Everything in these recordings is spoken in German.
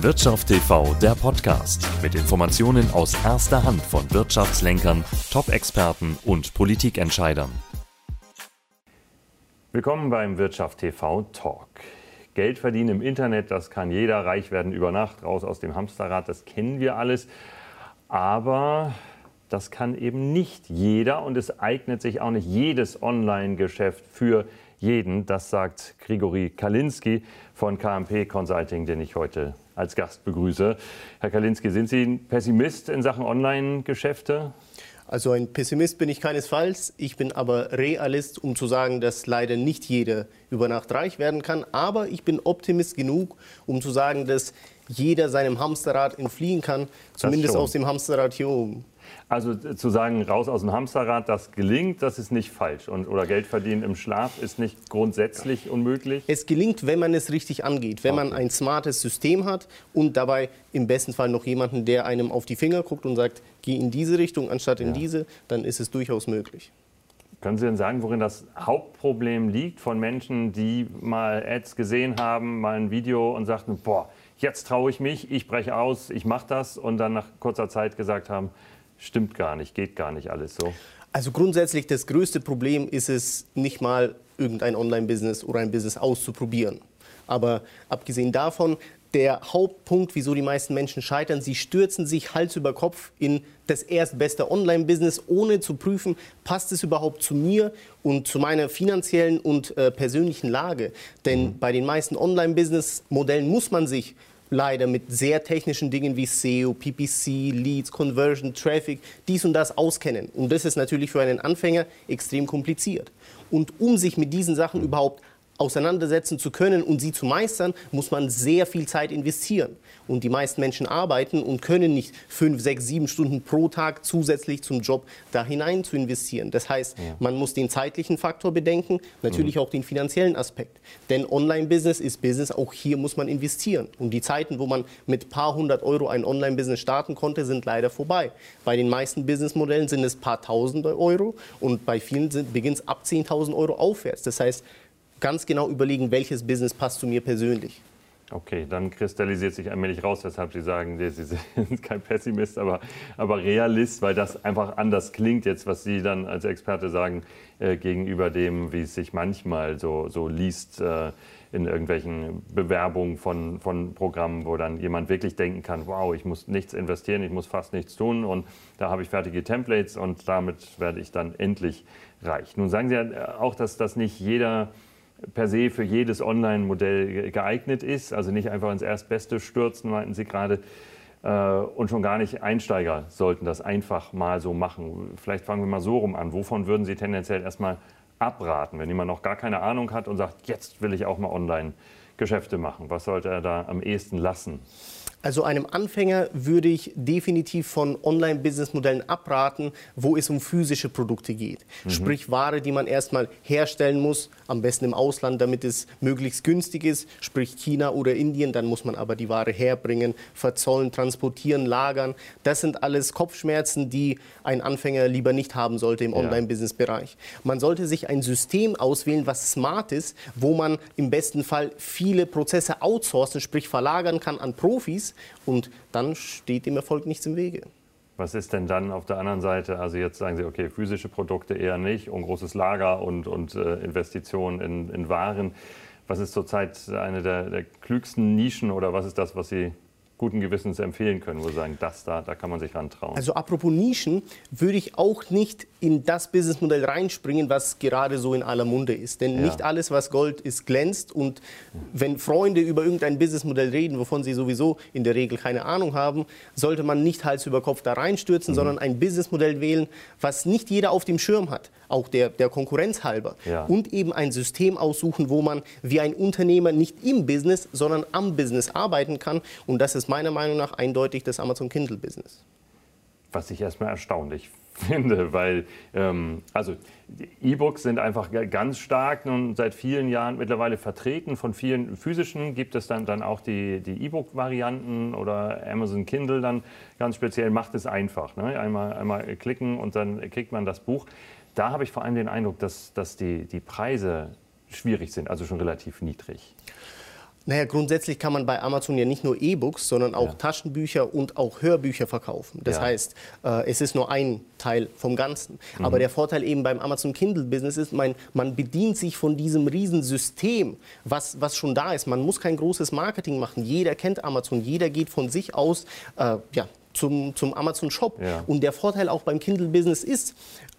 Wirtschaft TV, der Podcast mit Informationen aus erster Hand von Wirtschaftslenkern, Top-Experten und Politikentscheidern. Willkommen beim Wirtschaft TV Talk. Geld verdienen im Internet, das kann jeder, reich werden über Nacht, raus aus dem Hamsterrad, das kennen wir alles. Aber das kann eben nicht jeder und es eignet sich auch nicht jedes Online-Geschäft für jeden. Das sagt Grigori Kalinski von KMP Consulting, den ich heute als Gast begrüße. Herr Kalinski, sind Sie ein Pessimist in Sachen Online-Geschäfte? Also ein Pessimist bin ich keinesfalls. Ich bin aber Realist, um zu sagen, dass leider nicht jeder über Nacht reich werden kann. Aber ich bin Optimist genug, um zu sagen, dass jeder seinem Hamsterrad entfliehen kann, zumindest aus dem Hamsterrad hier oben. Also zu sagen, raus aus dem Hamsterrad, das gelingt, das ist nicht falsch. Oder Geld verdienen im Schlaf ist nicht grundsätzlich unmöglich? Es gelingt, wenn man es richtig angeht, wenn man ein smartes System hat und dabei im besten Fall noch jemanden, der einem auf die Finger guckt und sagt, geh in diese Richtung anstatt in diese, dann ist es durchaus möglich. Können Sie denn sagen, worin das Hauptproblem liegt von Menschen, die mal Ads gesehen haben, mal ein Video und sagten, boah, jetzt traue ich mich, ich breche aus, ich mache das und dann nach kurzer Zeit gesagt haben, stimmt gar nicht, geht gar nicht alles so? Also grundsätzlich das größte Problem ist es nicht mal, irgendein Online-Business oder ein Business auszuprobieren. Aber abgesehen davon, der Hauptpunkt, wieso die meisten Menschen scheitern, sie stürzen sich Hals über Kopf in das erstbeste Online-Business, ohne zu prüfen, passt es überhaupt zu mir und zu meiner finanziellen und persönlichen Lage. Denn bei den meisten Online-Business-Modellen muss man sich leider mit sehr technischen Dingen wie SEO, PPC, Leads, Conversion, Traffic, dies und das auskennen. Und das ist natürlich für einen Anfänger extrem kompliziert. Und um sich mit diesen Sachen überhaupt auseinandersetzen zu können und sie zu meistern, muss man sehr viel Zeit investieren. Und die meisten Menschen arbeiten und können nicht 5, 6, 7 Stunden pro Tag zusätzlich zum Job da hinein zu investieren. Das heißt, man muss den zeitlichen Faktor bedenken, natürlich auch den finanziellen Aspekt. Denn Online-Business ist Business, auch hier muss man investieren. Und die Zeiten, wo man mit ein paar hundert Euro ein Online-Business starten konnte, sind leider vorbei. Bei den meisten Businessmodellen sind es ein paar tausend Euro und bei vielen beginnt es ab 10.000 Euro aufwärts. Das heißt, ganz genau überlegen, welches Business passt zu mir persönlich. Okay, dann kristallisiert sich allmählich raus, weshalb Sie sagen, Sie sind kein Pessimist, aber Realist, weil das einfach anders klingt jetzt, was Sie dann als Experte sagen, gegenüber dem, wie es sich manchmal so liest in irgendwelchen Bewerbungen von Programmen, wo dann jemand wirklich denken kann, wow, ich muss nichts investieren, ich muss fast nichts tun und da habe ich fertige Templates und damit werde ich dann endlich reich. Nun sagen Sie ja auch, dass das nicht jeder per se für jedes Online-Modell geeignet ist, also nicht einfach ins Erstbeste stürzen, meinten Sie gerade, und schon gar nicht Einsteiger sollten das einfach mal so machen. Vielleicht fangen wir mal so rum an. Wovon würden Sie tendenziell erstmal abraten, wenn jemand noch gar keine Ahnung hat und sagt, jetzt will ich auch mal Online-Geschäfte machen? Was sollte er da am ehesten lassen? Also einem Anfänger würde ich definitiv von Online-Business-Modellen abraten, wo es um physische Produkte geht. Sprich Ware, die man erstmal herstellen muss, am besten im Ausland, damit es möglichst günstig ist, sprich China oder Indien. Dann muss man aber die Ware herbringen, verzollen, transportieren, lagern. Das sind alles Kopfschmerzen, die ein Anfänger lieber nicht haben sollte im Online-Business-Bereich. Man sollte sich ein System auswählen, was smart ist, wo man im besten Fall viele Prozesse outsourcen, sprich verlagern kann an Profis. Und dann steht dem Erfolg nichts im Wege. Was ist denn dann auf der anderen Seite? Also jetzt sagen Sie, okay, physische Produkte eher nicht, und großes Lager und Investitionen in Waren. Was ist zurzeit eine der klügsten Nischen oder was ist das, was Sie guten Gewissens empfehlen können, wo Sie sagen, da kann man sich rantrauen? Also apropos Nischen, würde ich auch nicht in das Businessmodell reinspringen, was gerade so in aller Munde ist. Denn nicht alles, was Gold ist, glänzt. Und wenn Freunde über irgendein Businessmodell reden, wovon sie sowieso in der Regel keine Ahnung haben, sollte man nicht Hals über Kopf da reinstürzen, sondern ein Businessmodell wählen, was nicht jeder auf dem Schirm hat, auch der Konkurrenz halber. Und eben ein System aussuchen, wo man wie ein Unternehmer nicht im Business, sondern am Business arbeiten kann. Und das ist meiner Meinung nach eindeutig das Amazon Kindle Business. Was ich erstmal erstaunlich finde, weil also E-Books sind einfach ganz stark nun seit vielen Jahren mittlerweile vertreten. Von vielen physischen gibt es dann auch die E-Book-Varianten oder Amazon Kindle dann ganz speziell macht es einfach. Ne? Einmal klicken und dann kriegt man das Buch. Da habe ich vor allem den Eindruck, dass die Preise schwierig sind, also schon relativ niedrig. Naja, grundsätzlich kann man bei Amazon ja nicht nur E-Books, sondern auch Taschenbücher und auch Hörbücher verkaufen. Das heißt, es ist nur ein Teil vom Ganzen. Aber der Vorteil eben beim Amazon Kindle Business ist, man bedient sich von diesem Riesensystem, was schon da ist. Man muss kein großes Marketing machen. Jeder kennt Amazon, jeder geht von sich aus zum Amazon Shop. Ja. Und der Vorteil auch beim Kindle Business ist,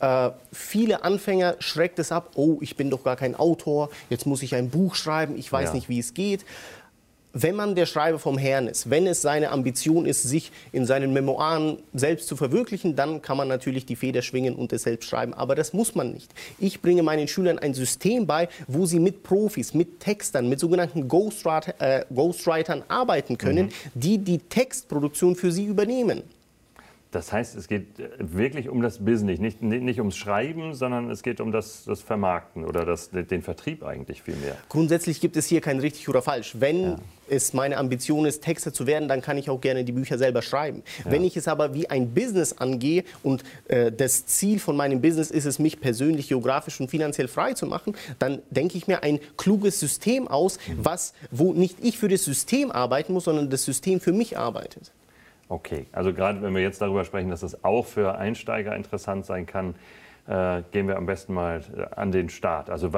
viele Anfänger schreckt es ab, oh, ich bin doch gar kein Autor, jetzt muss ich ein Buch schreiben, ich weiß nicht, wie es geht. Wenn man der Schreiber vom Herrn ist, wenn es seine Ambition ist, sich in seinen Memoiren selbst zu verwirklichen, dann kann man natürlich die Feder schwingen und es selbst schreiben. Aber das muss man nicht. Ich bringe meinen Schülern ein System bei, wo sie mit Profis, mit Textern, mit sogenannten Ghostwritern arbeiten können, die Textproduktion für sie übernehmen. Das heißt, es geht wirklich um das Business, nicht ums Schreiben, sondern es geht um das Vermarkten oder den Vertrieb eigentlich viel mehr. Grundsätzlich gibt es hier kein richtig oder falsch. Wenn es meine Ambition ist, Texter zu werden, dann kann ich auch gerne die Bücher selber schreiben. Wenn ich es aber wie ein Business angehe und das Ziel von meinem Business ist es, mich persönlich, geografisch und finanziell frei zu machen, dann denke ich mir ein kluges System aus, wo nicht ich für das System arbeiten muss, sondern das System für mich arbeitet. Okay, also gerade wenn wir jetzt darüber sprechen, dass es auch für Einsteiger interessant sein kann, gehen wir am besten mal an den Start. Also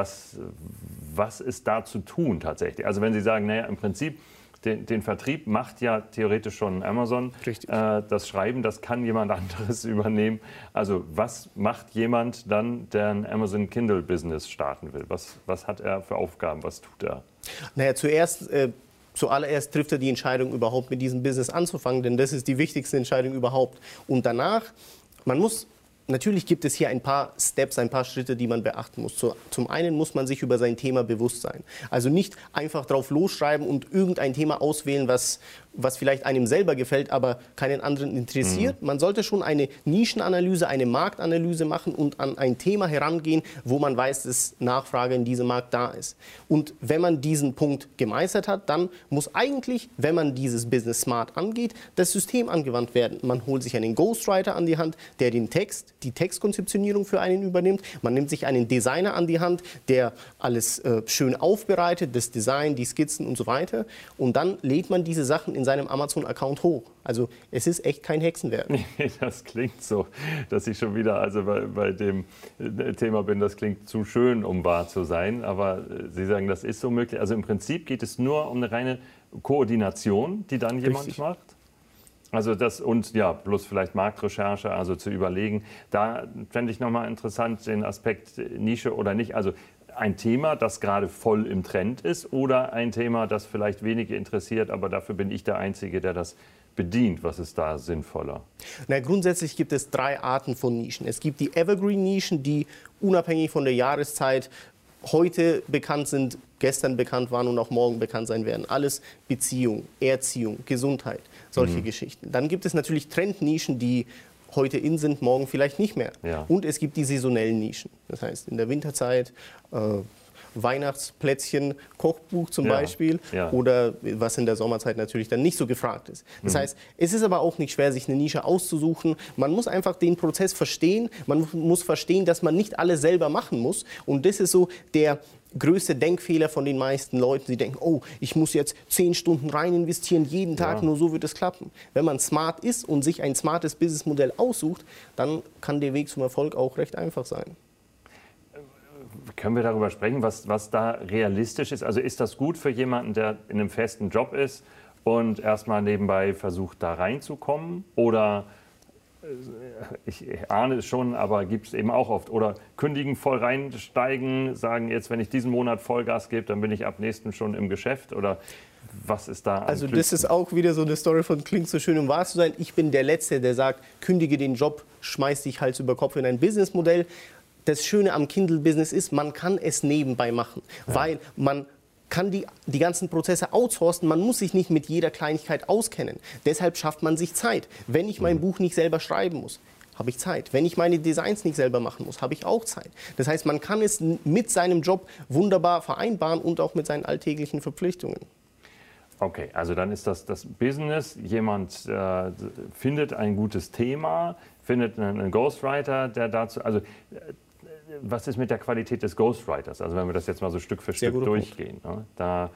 was ist da zu tun tatsächlich? Also wenn Sie sagen, naja, im Prinzip den Vertrieb macht ja theoretisch schon Amazon. Richtig. Das Schreiben, das kann jemand anderes übernehmen. Also was macht jemand dann, der ein Amazon Kindle Business starten will? Was hat er für Aufgaben? Was tut er? Naja, zuallererst trifft er die Entscheidung, überhaupt mit diesem Business anzufangen, denn das ist die wichtigste Entscheidung überhaupt. Und danach, natürlich gibt es hier ein paar Steps, ein paar Schritte, die man beachten muss. Zum einen muss man sich über sein Thema bewusst sein. Also nicht einfach drauf losschreiben und irgendein Thema auswählen, was vielleicht einem selber gefällt, aber keinen anderen interessiert. Man sollte schon eine Nischenanalyse, eine Marktanalyse machen und an ein Thema herangehen, wo man weiß, dass Nachfrage in diesem Markt da ist. Und wenn man diesen Punkt gemeistert hat, dann muss eigentlich, wenn man dieses Business smart angeht, das System angewandt werden. Man holt sich einen Ghostwriter an die Hand, der die Textkonzeptionierung für einen übernimmt. Man nimmt sich einen Designer an die Hand, der alles schön aufbereitet, das Design, die Skizzen und so weiter. Und dann lädt man diese Sachen in seinem Amazon-Account hoch. Also es ist echt kein Hexenwerk. Nee, das klingt so, dass ich schon wieder bei dem Thema bin, das klingt zu schön, um wahr zu sein. Aber Sie sagen, das ist so möglich. Also im Prinzip geht es nur um eine reine Koordination, die dann jemand macht? Also das und ja, plus vielleicht Marktrecherche, also zu überlegen. Da fände ich nochmal interessant den Aspekt Nische oder nicht. Also ein Thema, das gerade voll im Trend ist oder ein Thema, das vielleicht wenige interessiert, aber dafür bin ich der Einzige, der das bedient. Was ist da sinnvoller? Na, grundsätzlich gibt es 3 Arten von Nischen. Es gibt die Evergreen-Nischen, die unabhängig von der Jahreszeit heute bekannt sind, gestern bekannt waren und auch morgen bekannt sein werden. Alles Beziehung, Erziehung, Gesundheit, solche Geschichten. Dann gibt es natürlich Trendnischen, die heute in sind, morgen vielleicht nicht mehr. Ja. Und es gibt die saisonellen Nischen. Das heißt, in der Winterzeit Weihnachtsplätzchen, Kochbuch zum Beispiel oder was in der Sommerzeit natürlich dann nicht so gefragt ist. Das heißt, es ist aber auch nicht schwer, sich eine Nische auszusuchen. Man muss einfach den Prozess verstehen. Man muss verstehen, dass man nicht alles selber machen muss. Und das ist so der größte Denkfehler von den meisten Leuten. Sie denken, oh, ich muss jetzt 10 Stunden rein investieren, jeden Tag, nur so wird es klappen. Wenn man smart ist und sich ein smartes Businessmodell aussucht, dann kann der Weg zum Erfolg auch recht einfach sein. Können wir darüber sprechen, was da realistisch ist? Also ist das gut für jemanden, der in einem festen Job ist und erstmal nebenbei versucht, da reinzukommen? Oder, ich ahne es schon, aber gibt es eben auch oft. Oder kündigen, voll reinsteigen, sagen jetzt, wenn ich diesen Monat Vollgas gebe, dann bin ich ab nächsten schon im Geschäft? Oder was ist da? Also das ist auch wieder so eine Story von klingt so schön, um wahr zu sein. Ich bin der Letzte, der sagt, kündige den Job, schmeiß dich Hals über Kopf in ein Businessmodell. Das Schöne am Kindle-Business ist, man kann es nebenbei machen, weil man kann die ganzen Prozesse outsourcen. Man muss sich nicht mit jeder Kleinigkeit auskennen. Deshalb schafft man sich Zeit. Wenn ich mein Buch nicht selber schreiben muss, habe ich Zeit. Wenn ich meine Designs nicht selber machen muss, habe ich auch Zeit. Das heißt, man kann es mit seinem Job wunderbar vereinbaren und auch mit seinen alltäglichen Verpflichtungen. Okay, also dann ist das Business, jemand findet ein gutes Thema, findet einen Ghostwriter, der dazu, also was ist mit der Qualität des Ghostwriters? Also wenn wir das jetzt mal so Stück für Stück durchgehen. Ne? Da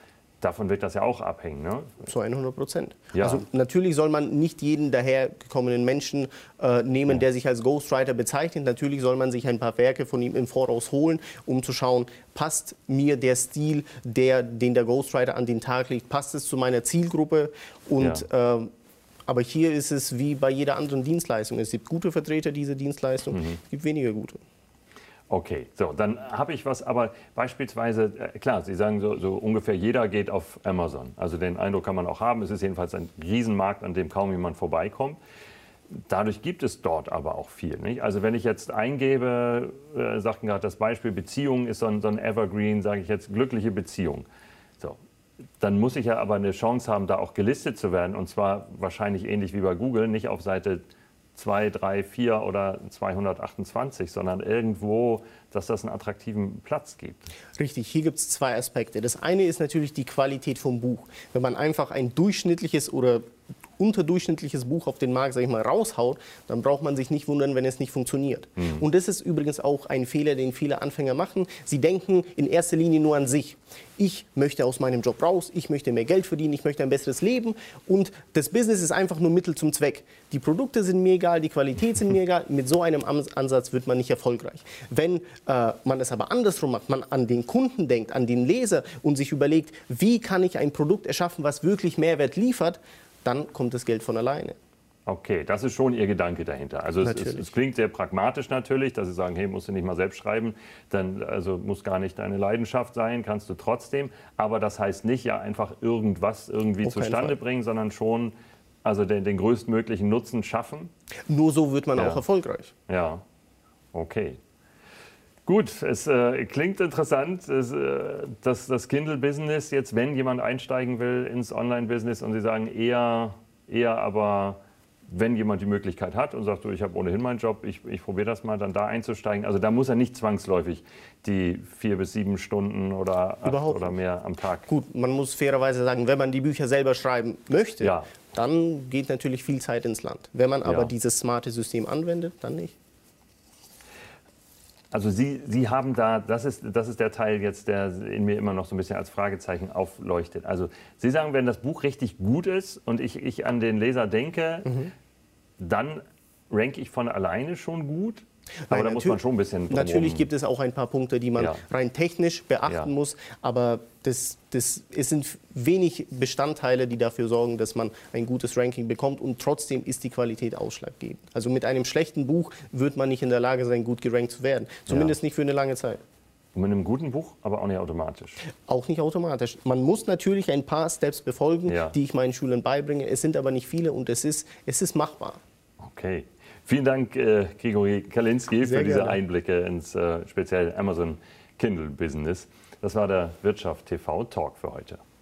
davon wird das ja auch abhängen, ne? Zu 100%. Ja. Also natürlich soll man nicht jeden dahergekommenen Menschen nehmen, der sich als Ghostwriter bezeichnet. Natürlich soll man sich ein paar Werke von ihm im Voraus holen, um zu schauen, passt mir der Stil, den der Ghostwriter an den Tag legt, passt es zu meiner Zielgruppe. Und aber hier ist es wie bei jeder anderen Dienstleistung. Es gibt gute Vertreter dieser Dienstleistung, es gibt weniger gute. Okay, so, dann habe ich was, aber beispielsweise, klar, Sie sagen so ungefähr jeder geht auf Amazon. Also den Eindruck kann man auch haben, es ist jedenfalls ein Riesenmarkt, an dem kaum jemand vorbeikommt. Dadurch gibt es dort aber auch viel, nicht? Also wenn ich jetzt eingebe, sagten gerade das Beispiel Beziehung ist so ein Evergreen, sage ich jetzt glückliche Beziehung. So, dann muss ich ja aber eine Chance haben, da auch gelistet zu werden, und zwar wahrscheinlich ähnlich wie bei Google, nicht auf Seite 2, 3, 4 oder 228, sondern irgendwo, dass das einen attraktiven Platz gibt. Richtig, hier gibt es zwei Aspekte. Das eine ist natürlich die Qualität vom Buch. Wenn man einfach ein durchschnittliches oder unterdurchschnittliches Buch auf den Markt, sag ich mal, raushaut, dann braucht man sich nicht wundern, wenn es nicht funktioniert. Und das ist übrigens auch ein Fehler, den viele Anfänger machen. Sie denken in erster Linie nur an sich. Ich möchte aus meinem Job raus, ich möchte mehr Geld verdienen, ich möchte ein besseres Leben, und das Business ist einfach nur Mittel zum Zweck. Die Produkte sind mir egal, die Qualität sind mir egal. Mit so einem Ansatz wird man nicht erfolgreich. Wenn man es aber andersrum macht, man an den Kunden denkt, an den Leser und sich überlegt, wie kann ich ein Produkt erschaffen, was wirklich Mehrwert liefert, dann kommt das Geld von alleine. Okay, das ist schon Ihr Gedanke dahinter. Also es klingt sehr pragmatisch natürlich, dass Sie sagen, hey, musst du nicht mal selbst schreiben, dann also muss gar nicht deine Leidenschaft sein, kannst du trotzdem. Aber das heißt nicht ja einfach irgendwas irgendwie zustande bringen, sondern schon also den größtmöglichen Nutzen schaffen. Nur so wird man auch erfolgreich. Ja, okay. Gut, es klingt interessant, das Kindle-Business jetzt, wenn jemand einsteigen will ins Online-Business, und Sie sagen eher aber, wenn jemand die Möglichkeit hat und sagt, du, ich habe ohnehin meinen Job, ich probiere das mal, dann da einzusteigen. Also da muss er nicht zwangsläufig die 4 bis 7 Stunden oder 8 oder mehr am Tag. Gut, man muss fairerweise sagen, wenn man die Bücher selber schreiben möchte, dann geht natürlich viel Zeit ins Land. Wenn man aber dieses smarte System anwendet, dann nicht. Also Sie haben da, das ist der Teil jetzt, der in mir immer noch so ein bisschen als Fragezeichen aufleuchtet. Also Sie sagen, wenn das Buch richtig gut ist und ich an den Leser denke, dann ranke ich von alleine schon gut. Aber da muss man schon ein bisschen drumherum. Natürlich gibt es auch ein paar Punkte, die man rein technisch beachten muss, aber es sind wenig Bestandteile, die dafür sorgen, dass man ein gutes Ranking bekommt, und trotzdem ist die Qualität ausschlaggebend. Also mit einem schlechten Buch wird man nicht in der Lage sein, gut gerankt zu werden. Zumindest nicht für eine lange Zeit. Und mit einem guten Buch, aber auch nicht automatisch? Auch nicht automatisch. Man muss natürlich ein paar Steps befolgen, die ich meinen Schülern beibringe. Es sind aber nicht viele, und es ist machbar. Okay. Vielen Dank, Grigori Kalinski, für diese Einblicke ins speziell Amazon Kindle Business. Das war der Wirtschaft TV Talk für heute.